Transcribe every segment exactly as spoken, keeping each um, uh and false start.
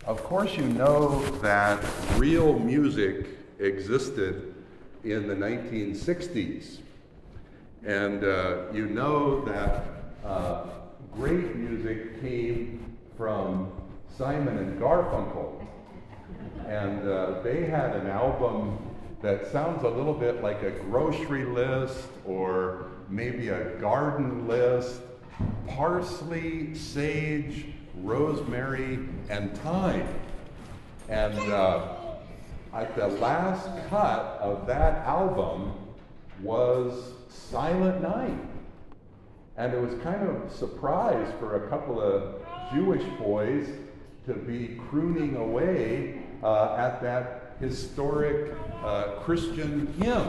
Of course, you know that real music existed in the nineteen sixties. And uh, you know that uh, great music came from Simon and Garfunkel. And uh, they had an album that sounds a little bit like a grocery list or maybe a garden list: parsley, sage, rosemary, and thyme. And uh, at the last cut of that album was Silent Night. And it was kind of a surprise for a couple of Jewish boys to be crooning away uh, at that historic uh, Christian hymn.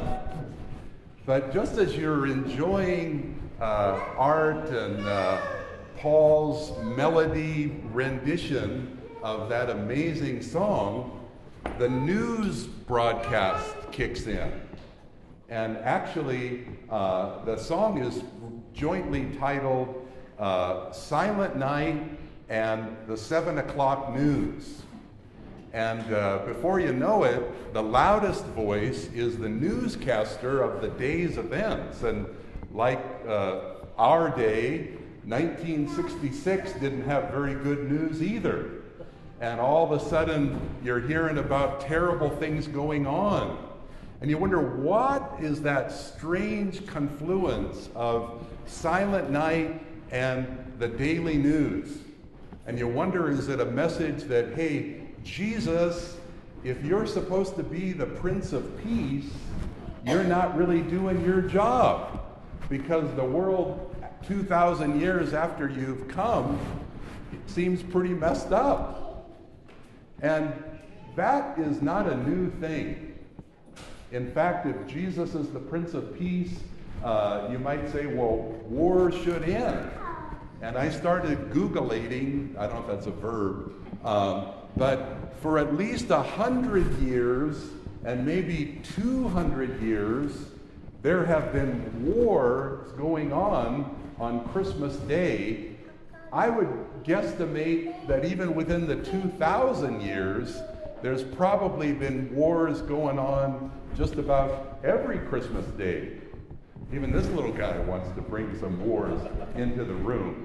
But just as you're enjoying uh, Art and uh, Paul's melody rendition of that amazing song, the news broadcast kicks in. And actually, uh, the song is jointly titled uh, Silent Night and the Seven O'Clock News. And uh, before you know it, the loudest voice is the newscaster of the day's events. And like uh, our day, nineteen sixty-six didn't have very good news either. And all of a sudden, you're hearing about terrible things going on. And you wonder, what is that strange confluence of Silent Night and the daily news? And you wonder, is it a message that, hey, Jesus, if you're supposed to be the Prince of Peace, you're not really doing your job, because the world two thousand years after you've come, it seems pretty messed up. And that is not a new thing. In fact, if Jesus is the Prince of Peace, uh, you might say, well, war should end. And I started Googling, I don't know if that's a verb, um, but for at least a hundred years, and maybe two hundred years, there have been wars going on on Christmas Day. I would guesstimate that even within the two thousand years, there's probably been wars going on just about every Christmas Day. Even this little guy wants to bring some wars into the room.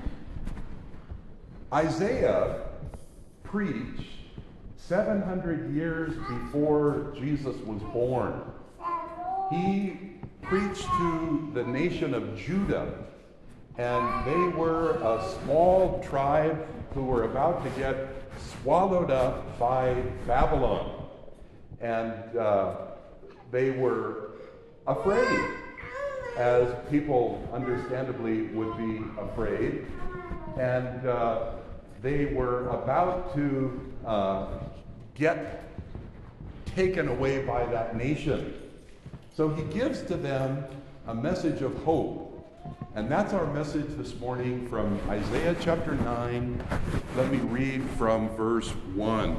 Isaiah preached seven hundred years before Jesus was born. He preached to the nation of Judah, and they were a small tribe who were about to get swallowed up by Babylon. And uh, they were afraid, as people understandably would be afraid. And uh, they were about to uh, get taken away by that nation. So he gives to them a message of hope. And that's our message this morning from Isaiah chapter nine. Let me read from verse one.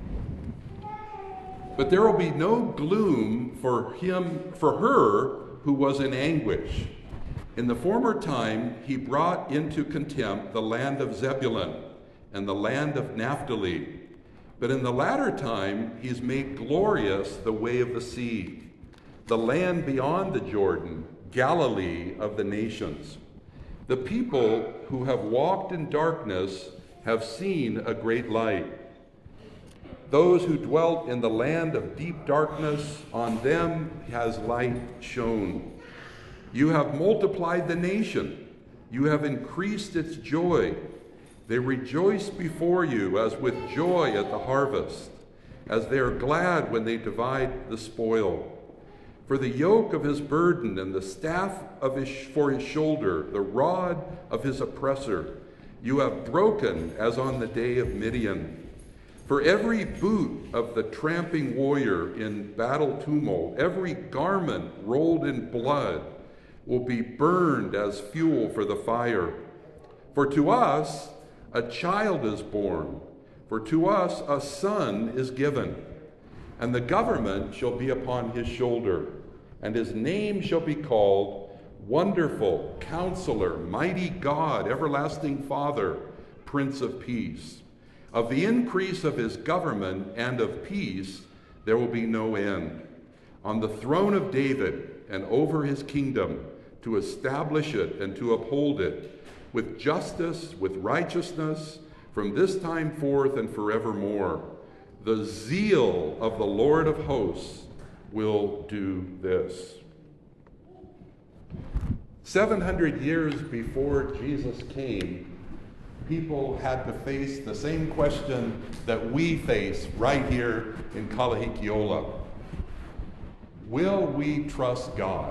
But there will be no gloom for him, for her who was in anguish. In the former time, he brought into contempt the land of Zebulun and the land of Naphtali. But in the latter time, he's made glorious the way of the sea, the land beyond the Jordan, Galilee of the nations. The people who have walked in darkness have seen a great light. Those who dwelt in the land of deep darkness, on them has light shone. You have multiplied the nation. You have increased its joy. They rejoice before you as with joy at the harvest, as they are glad when they divide the spoil. For the yoke of his burden and the staff of his, for his shoulder, the rod of his oppressor, you have broken as on the day of Midian. For every boot of the tramping warrior in battle tumult, every garment rolled in blood, will be burned as fuel for the fire. For to us a child is born, for to us a son is given, and the government shall be upon his shoulder, and his name shall be called Wonderful, Counselor, Mighty God, Everlasting Father, Prince of Peace. Of the increase of his government and of peace, there will be no end. On the throne of David and over his kingdom, to establish it and to uphold it, with justice, with righteousness, from this time forth and forevermore. The zeal of the Lord of hosts will do this. seven hundred years before Jesus came, people had to face the same question that we face right here in Kalahikiola. Will we trust God?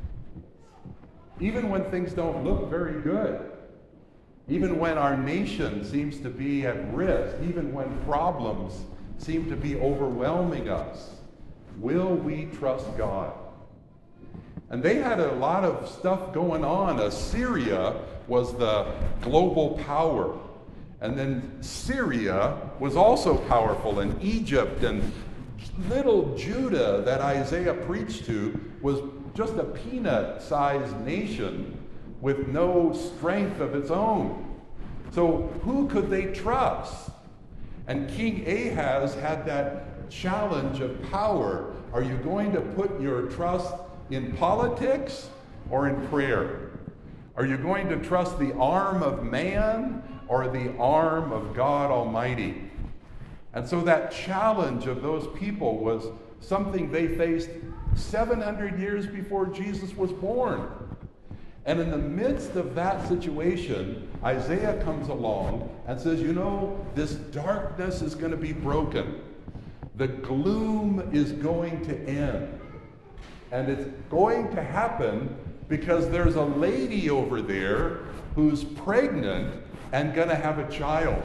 Even when things don't look very good, even when our nation seems to be at risk, even when problems seem to be overwhelming us, will we trust God? And they had a lot of stuff going on. Assyria was the global power. And then Syria was also powerful, and Egypt and little Judah that Isaiah preached to was just a peanut-sized nation with no strength of its own. So who could they trust? And King Ahaz had that challenge of power. Are you going to put your trust in politics or in prayer? Are you going to trust the arm of man or the arm of God Almighty? And so that challenge of those people was something they faced seven hundred years before Jesus was born. And in the midst of that situation, Isaiah comes along and says, you know, this darkness is going to be broken. The gloom is going to end. And it's going to happen because there's a lady over there who's pregnant and going to have a child.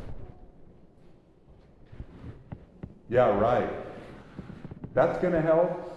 Yeah, right. That's going to help.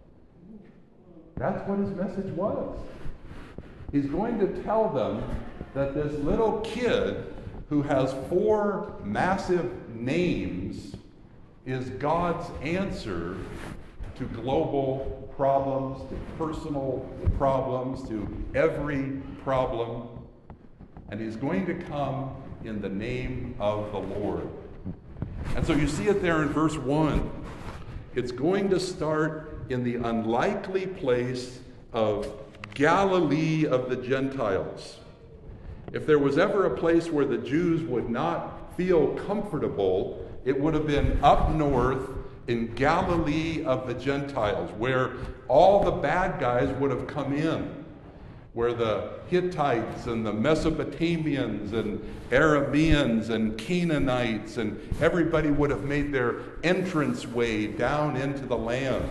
That's what his message was. He's going to tell them that this little kid who has four massive names is God's answer to global problems, to personal problems, to every problem. And he's going to come in the name of the Lord. And so you see it there in verse one. It's going to start in the unlikely place of Galilee of the Gentiles. If there was ever a place where the Jews would not feel comfortable, it would have been up north in Galilee of the Gentiles, where all the bad guys would have come in, where the Hittites and the Mesopotamians and Arameans and Canaanites and everybody would have made their entrance way down into the land.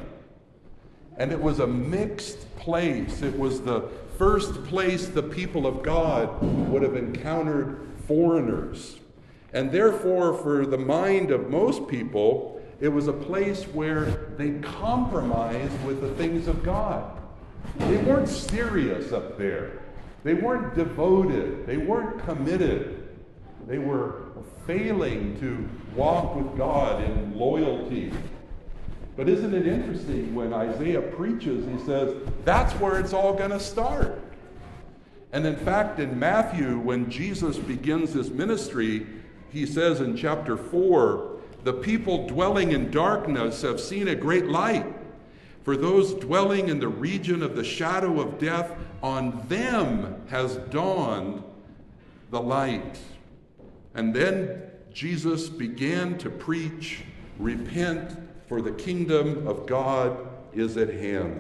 And it was a mixed place. It was the first place the people of God would have encountered foreigners. And therefore, for the mind of most people, it was a place where they compromised with the things of God. They weren't serious up there. They weren't devoted. They weren't committed. They were failing to walk with God in loyalty. But isn't it interesting when Isaiah preaches, he says, that's where it's all going to start. And in fact, in Matthew, when Jesus begins his ministry, he says in chapter four, the people dwelling in darkness have seen a great light. For those dwelling in the region of the shadow of death, on them has dawned the light. And then Jesus began to preach, repent, for the kingdom of God is at hand.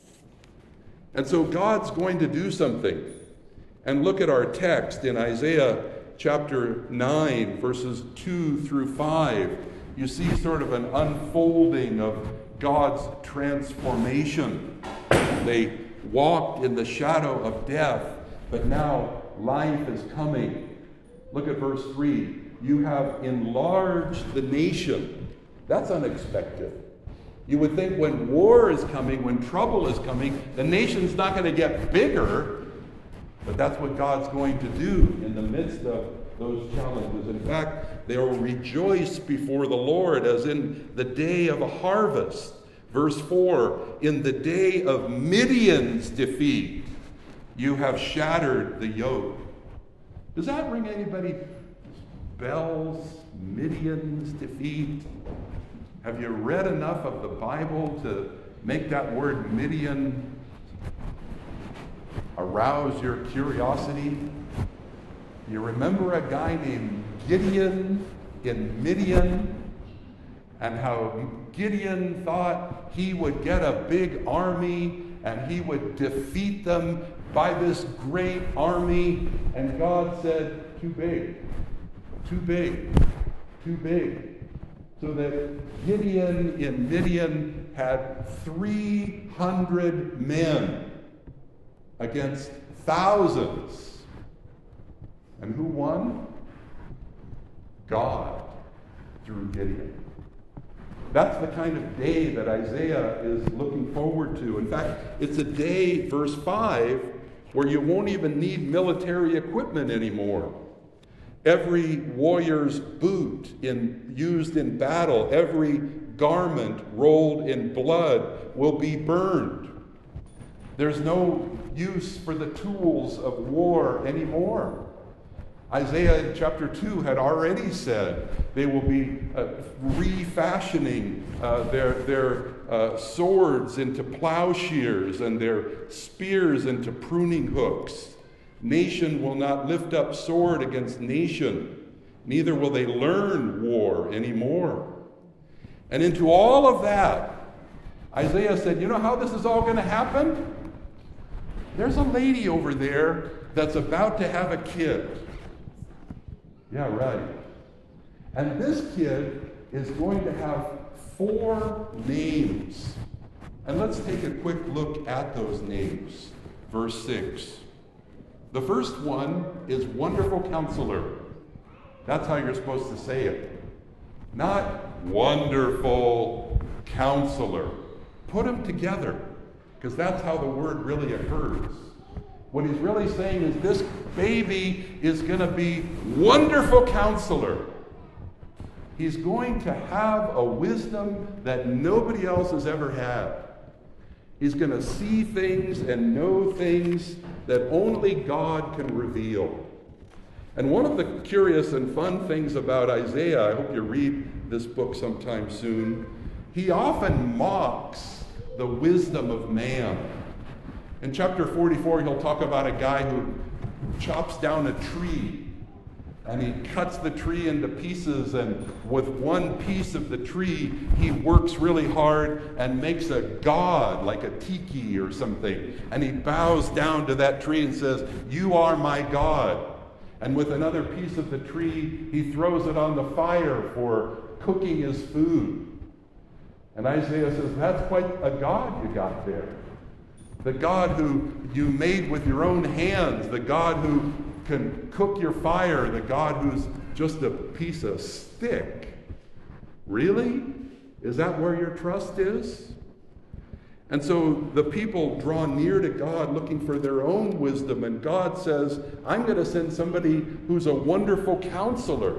And so God's going to do something. And look at our text in Isaiah chapter nine, verses two through five. You see sort of an unfolding of God's transformation. They walked in the shadow of death, but now life is coming. Look at verse three. You have enlarged the nation. That's unexpected. You would think when war is coming, when trouble is coming, the nation's not going to get bigger, but that's what God's going to do in the midst of those challenges. In fact, they will rejoice before the Lord as in the day of a harvest. Verse four, in the day of Midian's defeat, you have shattered the yoke. Does that ring anybody Bel's Midian's defeat. Have you read enough of the Bible to make that word Midian arouse your curiosity? You remember a guy named Gideon in Midian, and how Gideon thought he would get a big army and he would defeat them by this great army, and God said, too big, too big, too big. So that Gideon in Midian had three hundred men against thousands. And who won? God, through Gideon. That's the kind of day that Isaiah is looking forward to. In fact, it's a day, verse five, where you won't even need military equipment anymore. Every warrior's boot in, used in battle, every garment rolled in blood will be burned. There's no use for the tools of war anymore. Isaiah in chapter two had already said they will be uh, refashioning uh, their, their uh, swords into plowshares and their spears into pruning hooks. Nation will not lift up sword against nation, neither will they learn war anymore. And into all of that, Isaiah said, you know how this is all going to happen? There's a lady over there that's about to have a kid. Yeah, right. And this kid is going to have four names. And let's take a quick look at those names. Verse six. The first one is Wonderful Counselor. That's how you're supposed to say it. Not Wonderful Counselor. Put them together, because that's how the word really occurs. What he's really saying is this baby is going to be Wonderful Counselor. He's going to have a wisdom that nobody else has ever had. He's going to see things and know things that only God can reveal. And one of the curious and fun things about Isaiah, I hope you read this book sometime soon, he often mocks the wisdom of man. In chapter forty-four, he'll talk about a guy who chops down a tree, and he cuts the tree into pieces, and with one piece of the tree, he works really hard and makes a god, like a tiki or something, and he bows down to that tree and says, "You are my God." And with another piece of the tree, he throws it on the fire for cooking his food. And Isaiah says, that's quite a god you got there. The God who you made with your own hands, the God who can cook your fire, the God who's just a piece of stick. Really? Is that where your trust is? And so the people draw near to God looking for their own wisdom, and God says, I'm going to send somebody who's a wonderful counselor.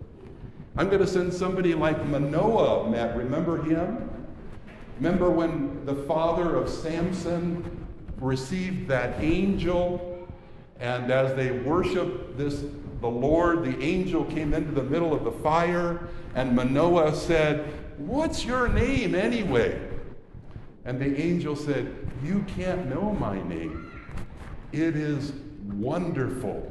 I'm going to send somebody like Manoah, Matt. Remember him? Remember when the father of Samson received that angel, and as they worshiped this, the Lord, the angel came into the middle of the fire, and Manoah said, "What's your name anyway?" And the angel said, "You can't know my name. It is wonderful."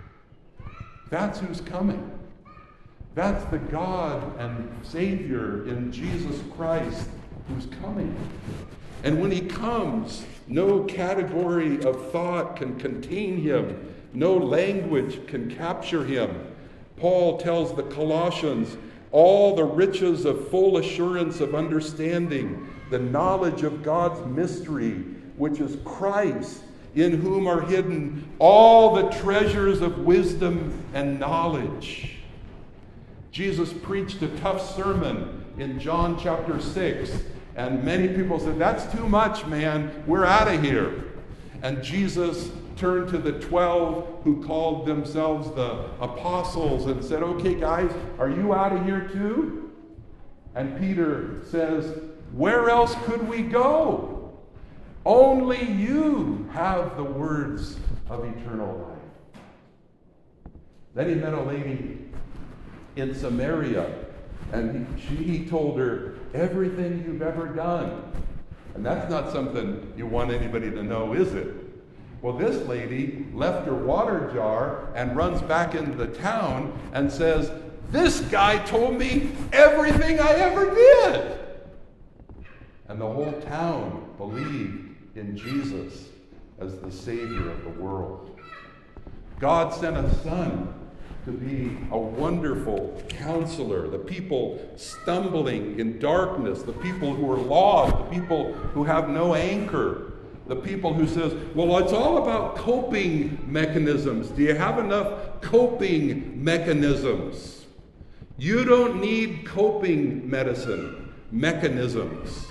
That's who's coming. That's the God and Savior in Jesus Christ who's coming. And when he comes, no category of thought can contain him. No language can capture him. Paul tells the Colossians, all the riches of full assurance of understanding, the knowledge of God's mystery, which is Christ, in whom are hidden all the treasures of wisdom and knowledge. Jesus preached a tough sermon in John chapter six, and many people said, that's too much, man. We're out of here. And Jesus turned to the twelve who called themselves the apostles and said, okay, guys, are you out of here too? And Peter says, where else could we go? Only you have the words of eternal life. Then he met a lady in Samaria. And he, she, he told her, everything you've ever done. And that's not something you want anybody to know, is it? Well, this lady left her water jar and runs back into the town and says, this guy told me everything I ever did. And the whole town believed in Jesus as the Savior of the world. God sent a son to be a wonderful counselor, the people stumbling in darkness, the people who are lost, the people who have no anchor, the people who says, well, it's all about coping mechanisms. Do you have enough coping mechanisms? You don't need coping medicine, mechanisms.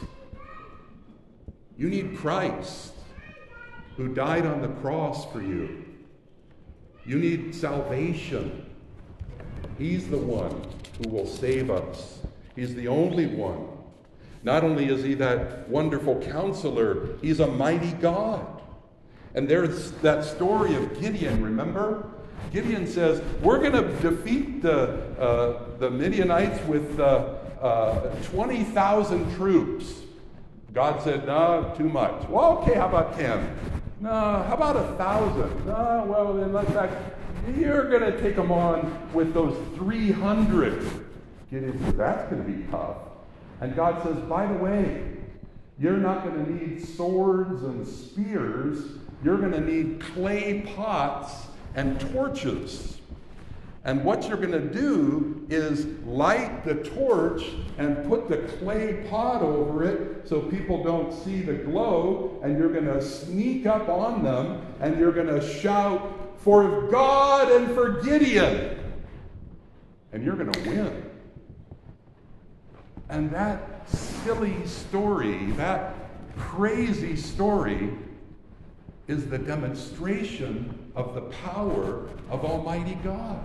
You need Christ, who died on the cross for you. You need salvation. He's the one who will save us. He's the only one. Not only is he that wonderful counselor, he's a mighty God. And there's that story of Gideon, remember? Gideon says, we're going to defeat the, uh, the Midianites with uh, uh, twenty thousand troops. God said, no, too much. Well, okay, how about ten? No, how about a thousand? No, well, then let's back. You're going to take them on with those three hundred. Gideon says, that's going to be tough. And God says, by the way, you're not going to need swords and spears. You're going to need clay pots and torches. And what you're going to do is light the torch and put the clay pot over it so people don't see the glow, and you're going to sneak up on them and you're going to shout, for God and for Gideon. And you're going to win. And that silly story, that crazy story, is the demonstration of the power of Almighty God.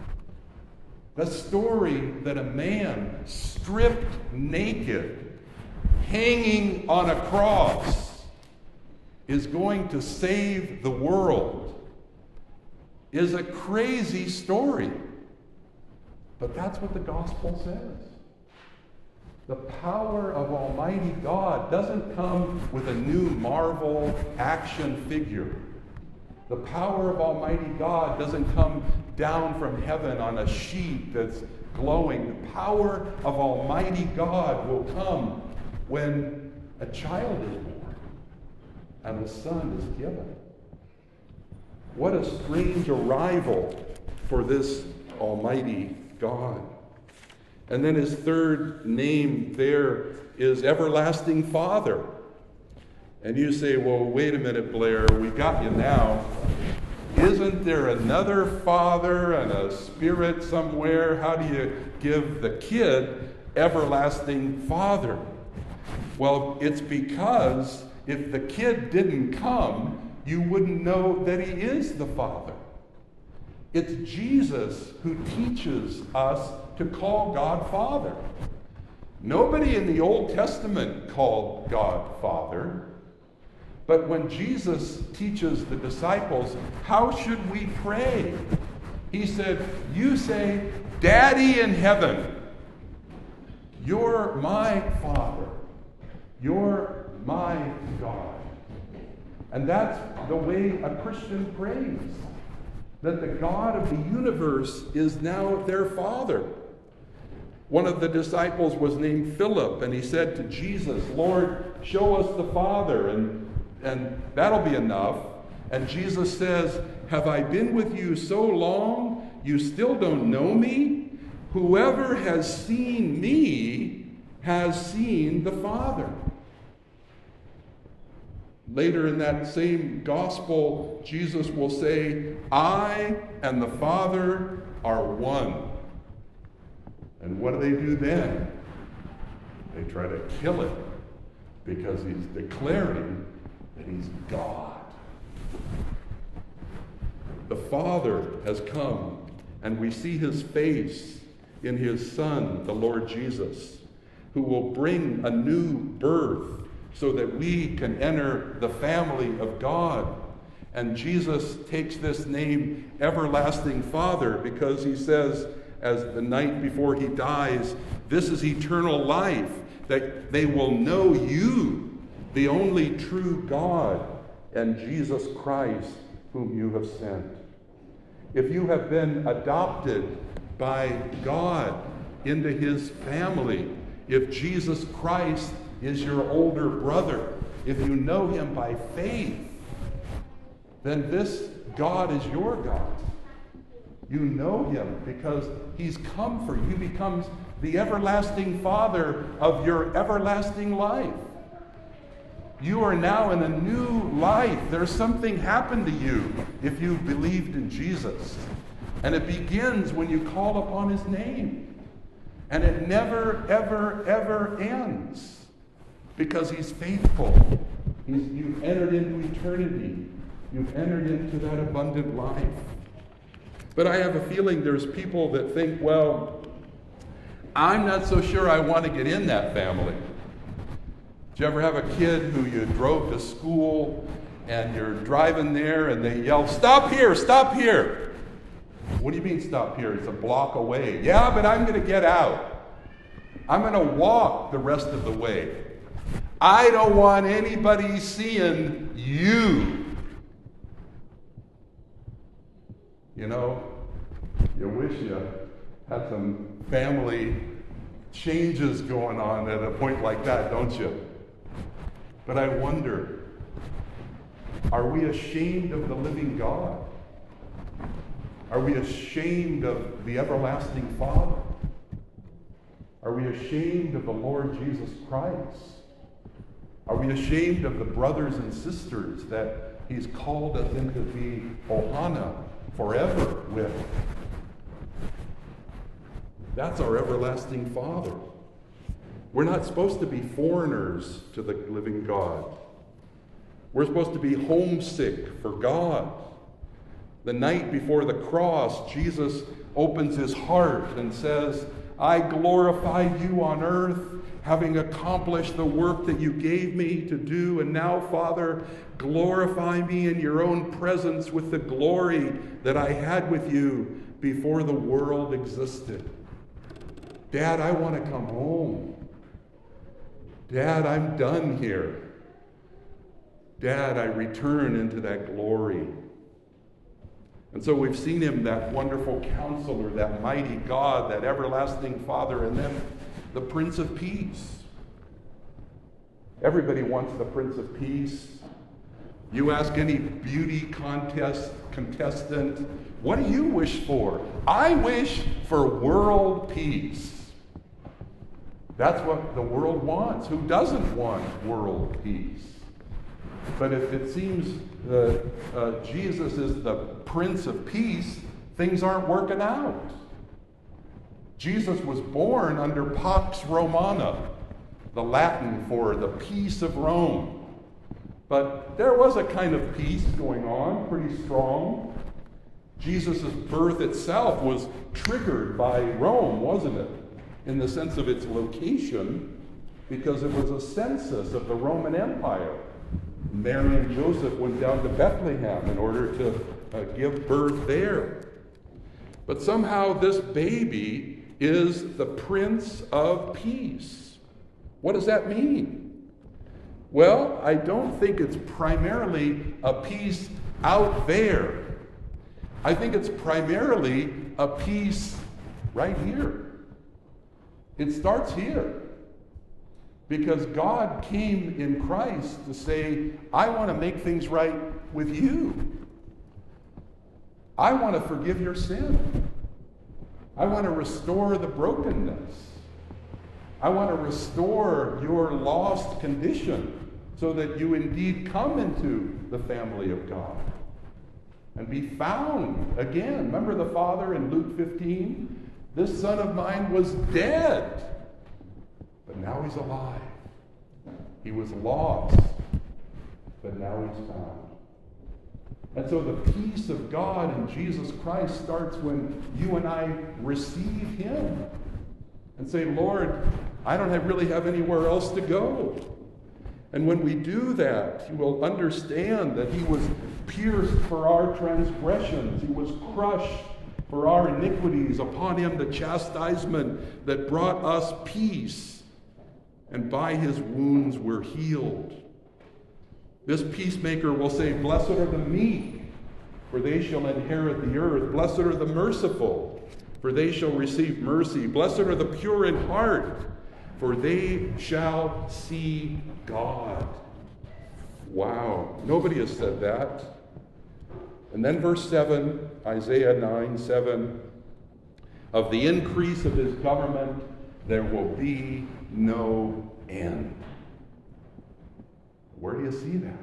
The story that a man stripped naked, hanging on a cross, is going to save the world is a crazy story. But that's what the gospel says. The power of Almighty God doesn't come with a new Marvel action figure. The power of Almighty God doesn't come down from heaven on a sheet that's glowing. The power of Almighty God will come when a child is born and a son is given. What a strange arrival for this Almighty God. And then his third name there is Everlasting Father. And you say, well, wait a minute, Blair, we got you now. Isn't there another Father and a Spirit somewhere? How do you give the kid Everlasting Father? Well, it's because if the kid didn't come, you wouldn't know that he is the Father. It's Jesus who teaches us to call God Father. Nobody in the Old Testament called God Father. But when Jesus teaches the disciples, how should we pray? He said, you say, Daddy in heaven, you're my Father. You're my God. And that's the way a Christian prays. That the God of the universe is now their Father. One of the disciples was named Philip, and he said to Jesus, Lord, show us the Father, and, and that'll be enough. And Jesus says, have I been with you so long, you still don't know me? Whoever has seen me has seen the Father. Later in that same gospel, Jesus will say, I and the Father are one. And what do they do then? They try to kill him because he's declaring that he's God. The Father has come, and we see his face in his Son, the Lord Jesus, who will bring a new birth so that we can enter the family of God. And Jesus takes this name, Everlasting Father, because he says, as the night before he dies, this is eternal life, that they will know you, the only true God, and Jesus Christ, whom you have sent. If you have been adopted by God into his family, if Jesus Christ is your older brother, if you know him by faith, then this God is your God. You know him because he's come for you. He becomes the everlasting Father of your everlasting life. You are now in a new life. There's something happened to you if you believed in Jesus. And it begins when you call upon his name. And it never, ever, ever ends. Because he's faithful. He's, you've entered into eternity. You've entered into that abundant life. But I have a feeling there's people that think, well, I'm not so sure I want to get in that family. Did you ever have a kid who you drove to school and you're driving there and they yell, "Stop here, stop here"? What do you mean stop here? It's a block away. Yeah, but I'm going to get out. I'm going to walk the rest of the way. I don't want anybody seeing you. You know, you wish you had some family changes going on at a point like that, don't you? But I wonder, are we ashamed of the living God? Are we ashamed of the everlasting Father? Are we ashamed of the Lord Jesus Christ? Are we ashamed of the brothers and sisters that he's called us into the Ohana forever with? That's our everlasting Father. We're not supposed to be foreigners to the living God. We're supposed to be homesick for God. The night before the cross, Jesus opens his heart and says, "I glorified you on earth, having accomplished the work that you gave me to do. And now, Father, glorify me in your own presence with the glory that I had with you before the world existed." Dad, I want to come home. Dad, I'm done here. Dad, I return into that glory. And so we've seen him, that wonderful counselor, that mighty God, that everlasting Father, and then the Prince of Peace. Everybody wants the Prince of Peace. You ask any beauty contest contestant, what do you wish for? I wish for world peace. That's what the world wants. Who doesn't want world peace? But if it seems that uh, Jesus is the Prince of Peace, things aren't working out. Jesus was born under Pax Romana, the Latin for the peace of Rome. But there was a kind of peace going on, pretty strong. Jesus' birth itself was triggered by Rome, wasn't it? In the sense of its location, because it was a census of the Roman Empire. Mary and Joseph went down to Bethlehem in order to uh, give birth there. But somehow this baby is the Prince of Peace. What does that mean? Well, I don't think it's primarily a peace out there. I think it's primarily a peace right here. It starts here. Because God came in Christ to say, I want to make things right with you. I want to forgive your sin. I want to restore the brokenness. I want to restore your lost condition so that you indeed come into the family of God and be found again. Remember the Father in Luke fifteen? This son of mine was dead, but now he's alive. He was lost, but now he's found. And so the peace of God in Jesus Christ starts when you and I receive him and say, Lord, I don't have really have anywhere else to go. And when we do that, you will understand that he was pierced for our transgressions. He was crushed for our iniquities. Upon him the chastisement that brought us peace, and by his wounds we're healed. This peacemaker will say, blessed are the meek, for they shall inherit the earth. Blessed are the merciful, for they shall receive mercy. Blessed are the pure in heart, for they shall see God. Wow, nobody has said that. And then verse seven, Isaiah nine, seven, of the increase of his government there will be no end. Where do you see that?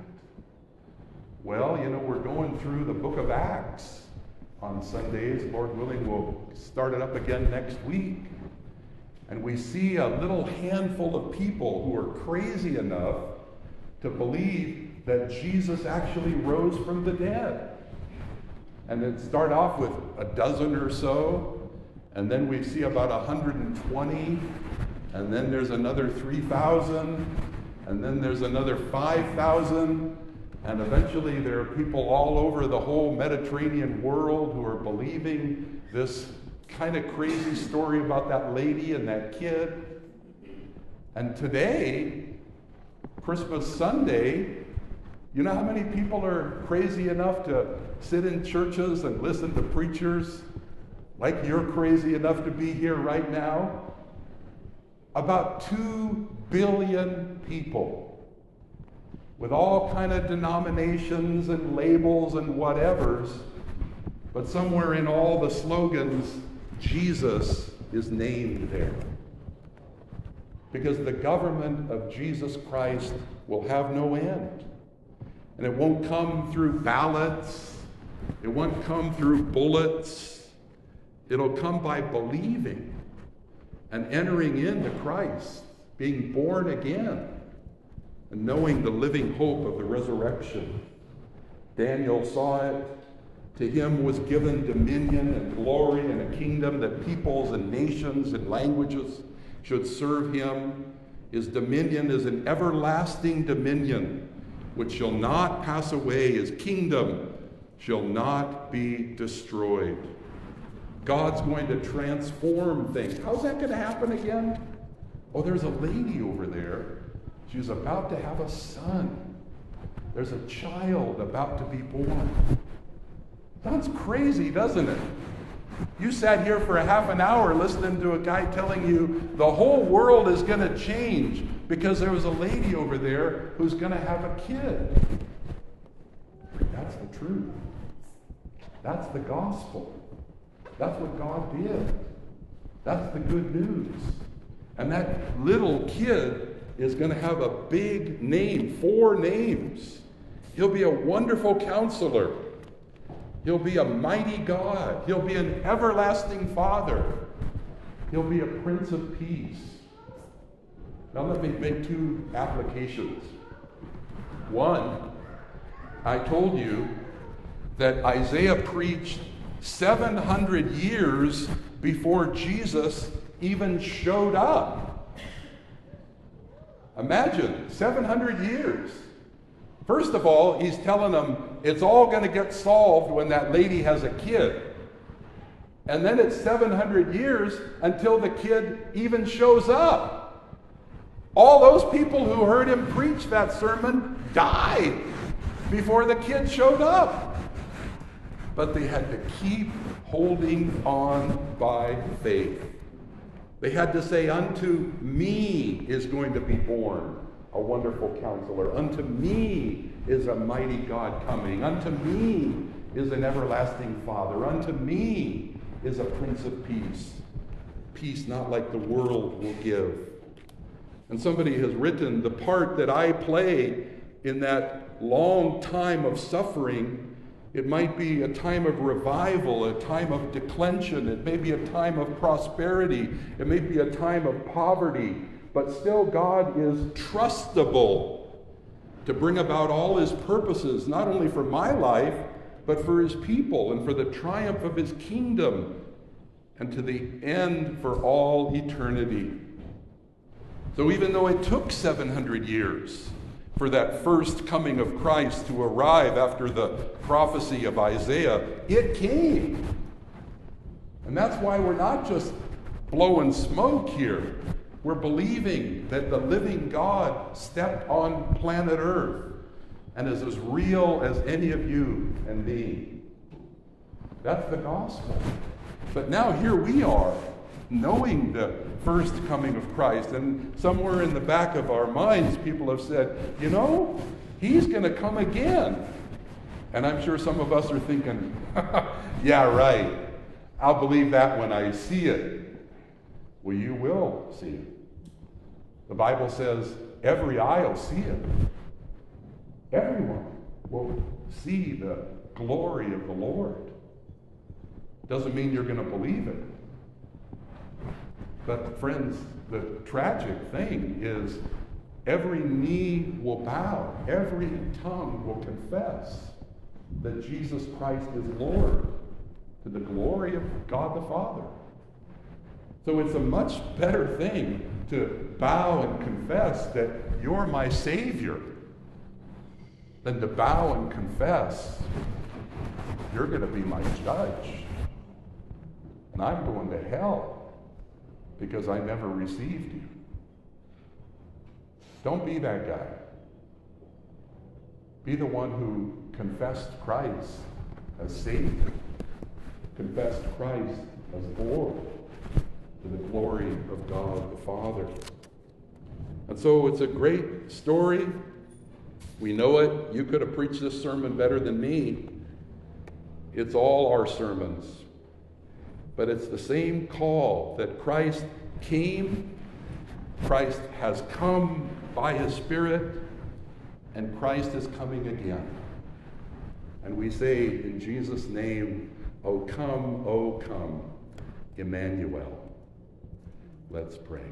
Well, you know, we're going through the book of Acts on Sundays. Lord willing, we'll start it up again next week. And we see a little handful of people who are crazy enough to believe that Jesus actually rose from the dead. And then start off with a dozen or so, and then we see about one hundred twenty, and then there's another three thousand, and then there's another five thousand, and eventually there are people all over the whole Mediterranean world who are believing this kind of crazy story about that lady and that kid. And today, Christmas Sunday, you know how many people are crazy enough to sit in churches and listen to preachers like you're crazy enough to be here right now? About two billion people with all kind of denominations and labels and whatevers, but somewhere in all the slogans, Jesus is named there. Because the government of Jesus Christ will have no end. And it won't come through ballots. It won't come through bullets. It'll come by believing and entering into Christ, being born again, and knowing the living hope of the resurrection. Daniel saw it. To him was given dominion and glory and a kingdom that peoples and nations and languages should serve him. His dominion is an everlasting dominion which shall not pass away. His kingdom shall not be destroyed. God's going to transform things. How's that going to happen again? Oh, there's a lady over there. She's about to have a son. There's a child about to be born. Sounds crazy, doesn't it? You sat here for a half an hour listening to a guy telling you the whole world is going to change because there was a lady over there who's going to have a kid. That's the truth. That's the gospel. That's what God did. That's the good news. And that little kid is going to have a big name, four names. He'll be a wonderful counselor. He'll be a mighty God. He'll be an everlasting Father. He'll be a Prince of Peace. Now let me make two applications. One, I told you that Isaiah preached seven hundred years before Jesus even showed up. Imagine, seven hundred years. First of all, he's telling them it's all going to get solved when that lady has a kid. And then it's seven hundred years until the kid even shows up. All those people who heard him preach that sermon died before the kid showed up. But they had to keep holding on by faith. They had to say, unto me is going to be born a wonderful counselor. Unto me is a mighty God coming. Unto me is an everlasting Father. Unto me is a Prince of Peace. Peace not like the world will give. And somebody has written, the part that I play in that long time of suffering, it might be a time of revival, a time of declension. It may be a time of prosperity. It may be a time of poverty. But still, God is trustable to bring about all his purposes, not only for my life, but for his people and for the triumph of his kingdom and to the end for all eternity. So even though it took seven hundred years for that first coming of Christ to arrive after the prophecy of Isaiah, it came. And that's why we're not just blowing smoke here. We're believing that the living God stepped on planet Earth and is as real as any of you and me. That's the gospel. But now here we are, knowing the first coming of Christ. And somewhere in the back of our minds, people have said, you know, he's going to come again. And I'm sure some of us are thinking, yeah, right. I'll believe that when I see it. Well, you will see it. The Bible says every eye will see it. Everyone will see the glory of the Lord. Doesn't mean you're going to believe it. But friends, the tragic thing is every knee will bow, every tongue will confess that Jesus Christ is Lord, to the glory of God the Father. So it's a much better thing to bow and confess that you're my Savior than to bow and confess you're going to be my judge. And I'm going to hell because I never received you. Don't be that guy. Be the one who confessed Christ as Savior, confessed Christ as Lord, to the glory of God the Father. And so it's a great story. We know it. You could have preached this sermon better than me. It's all our sermons. But it's the same call that Christ came, Christ has come by his Spirit, and Christ is coming again. And we say in Jesus' name, O come, O come, Emmanuel. Let's pray.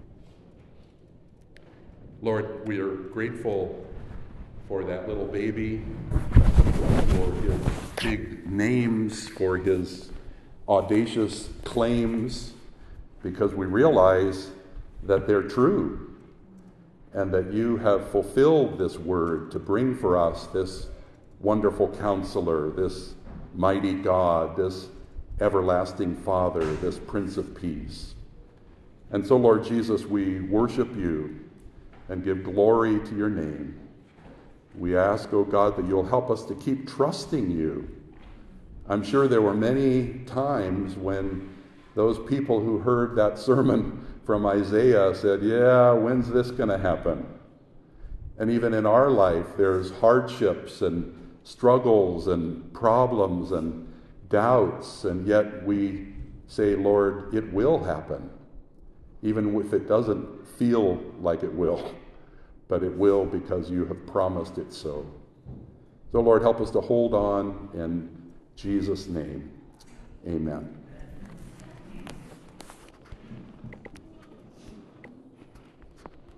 Lord, we are grateful for that little baby, for his big names, for his audacious claims, because we realize that they're true and that you have fulfilled this word to bring for us this wonderful counselor, this mighty God, this everlasting Father, this Prince of Peace. And so, Lord Jesus, we worship you and give glory to your name. We ask, oh God, that you'll help us to keep trusting you. I'm sure there were many times when those people who heard that sermon from Isaiah said, yeah, when's this going to happen? And even in our life, there's hardships and struggles and problems and doubts, and yet we say, Lord, it will happen, even if it doesn't feel like it will, but it will because you have promised it so. So, Lord, help us to hold on in Jesus' name. Amen.